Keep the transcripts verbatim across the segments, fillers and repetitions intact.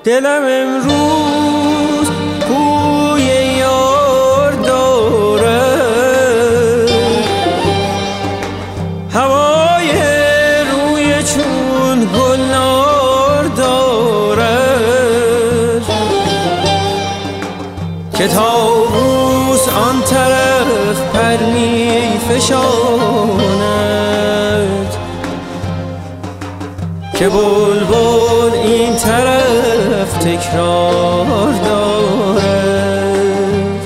دلم امروز بوی یار داره، هوای روی چون گلنار داره، که طاووس آن طرف پر می فشاند، که بلبل این طرف تکرار دارد.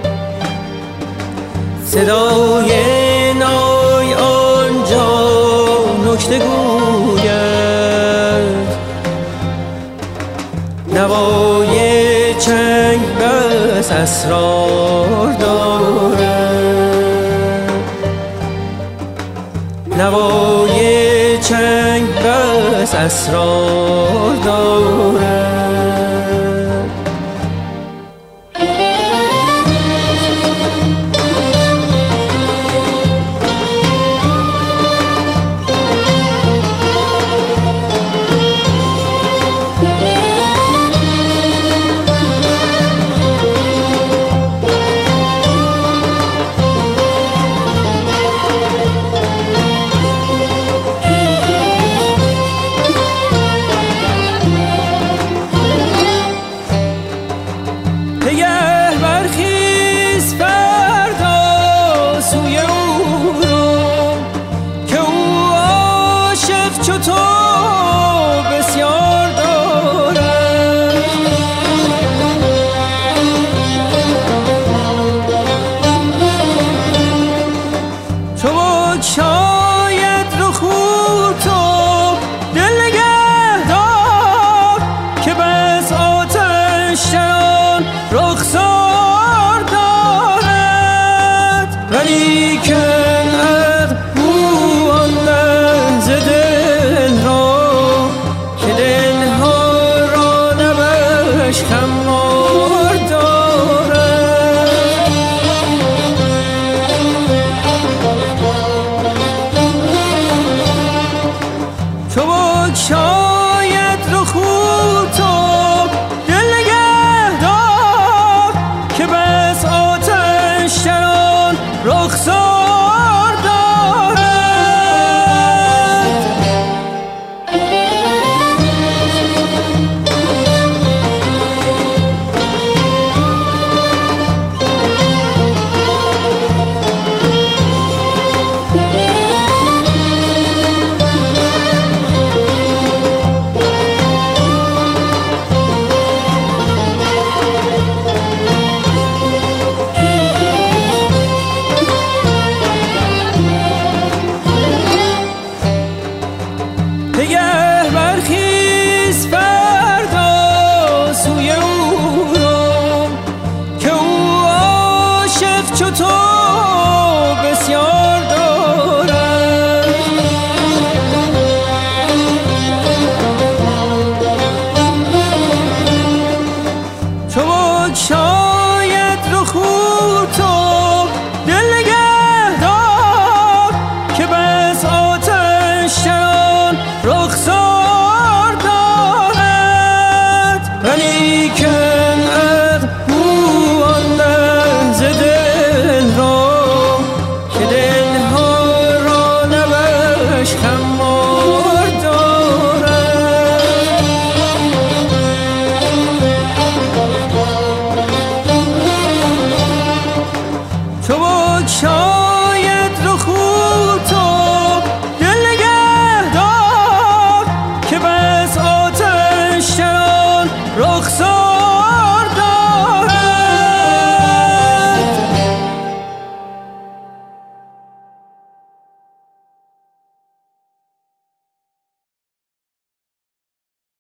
صدای نای آنجا نکته گوید، نوای چنگ بس اسرار دارد، نوای چنگ بس اسرار دارد. شاید رو خود تو دل نگه دار، که بس آتش دران رخسار دارد، ولی که از او آن لحظه دل را، که دلها را نبش خمار دارد. شاید رو خود تو دل نگه دار، که بس آتش دران رخسار دارد. نگه برخیز فردا سوی او رو، که او عاشق چو تو